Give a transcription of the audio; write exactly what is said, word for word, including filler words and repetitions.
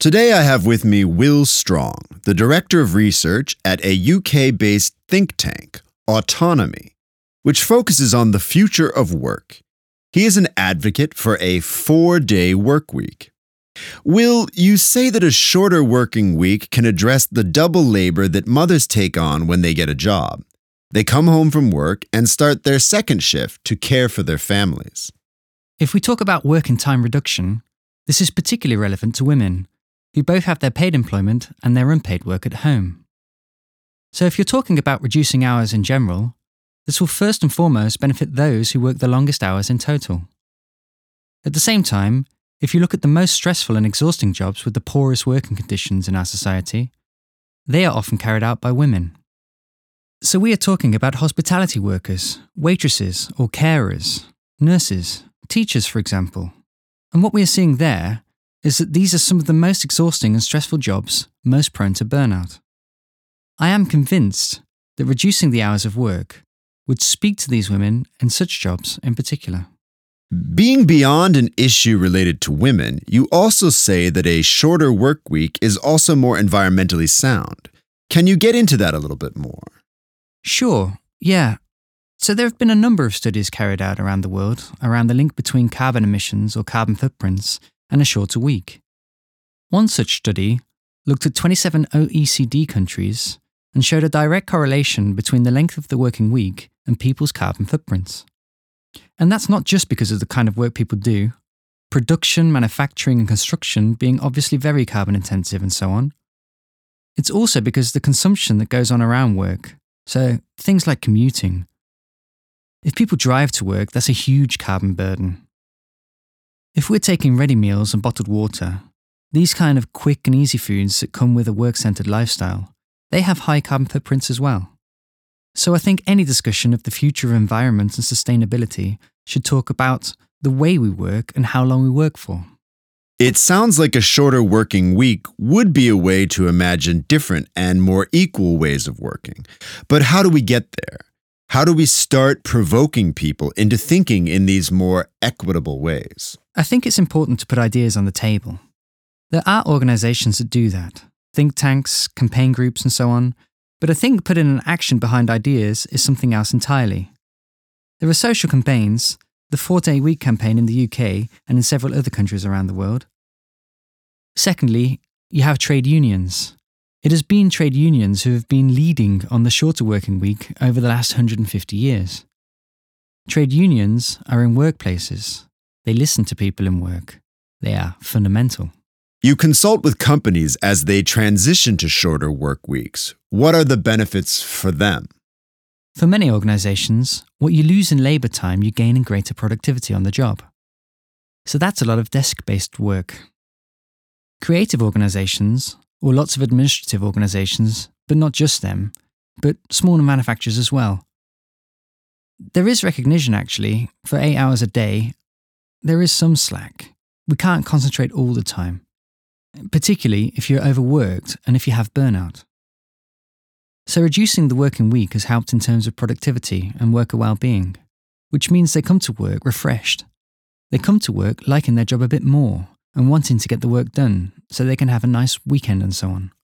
Today I have with me Will Strong, the Director of Research at a U K-based think tank, Autonomy, which focuses on the future of work. He is an advocate for a four-day work week. Will, you say that a shorter working week can address the double labor that mothers take on when they get a job. They come home from work and start their second shift to care for their families. If we talk about working time reduction, this is particularly relevant to women, who both have their paid employment and their unpaid work at home. So if you're talking about reducing hours in general, this will first and foremost benefit those who work the longest hours in total. At the same time, if you look at the most stressful and exhausting jobs with the poorest working conditions in our society, they are often carried out by women. So we are talking about hospitality workers, waitresses or carers, nurses, teachers, for example. And what we are seeing there is that these are some of the most exhausting and stressful jobs most prone to burnout. I am convinced that reducing the hours of work would speak to these women and such jobs in particular. Being beyond an issue related to women, you also say that a shorter work week is also more environmentally sound. Can you get into that a little bit more? Sure, yeah. So there have been a number of studies carried out around the world around the link between carbon emissions or carbon footprints and a shorter week. One such study looked at twenty-seven O E C D countries and showed a direct correlation between the length of the working week and people's carbon footprints. And that's not just because of the kind of work people do, production, manufacturing and construction being obviously very carbon intensive and so on. It's also because the consumption that goes on around work, so things like commuting. If people drive to work, that's a huge carbon burden. If we're taking ready meals and bottled water, these kind of quick and easy foods that come with a work-centred lifestyle, they have high carbon footprints as well. So I think any discussion of the future of environment and sustainability should talk about the way we work and how long we work for. It sounds like a shorter working week would be a way to imagine different and more equal ways of working. But how do we get there? How do we start provoking people into thinking in these more equitable ways? I think it's important to put ideas on the table. There are organisations that do that, think tanks, campaign groups and so on, but I think putting an action behind ideas is something else entirely. There are social campaigns, the four-day week campaign in the U K and in several other countries around the world. Secondly, you have trade unions. It has been trade unions who have been leading on the shorter working week over the last one hundred fifty years. Trade unions are in workplaces. They listen to people in work. They are fundamental. You consult with companies as they transition to shorter work weeks. What are the benefits for them? For many organisations, what you lose in labour time, you gain in greater productivity on the job. So that's a lot of desk-based work. Creative organisations, or lots of administrative organisations, but not just them, but smaller manufacturers as well. There is recognition, actually, for eight hours a day. There is some slack. We can't concentrate all the time, particularly if you're overworked and if you have burnout. So reducing the working week has helped in terms of productivity and worker well-being, which means they come to work refreshed. They come to work liking their job a bit more and wanting to get the work done so they can have a nice weekend and so on.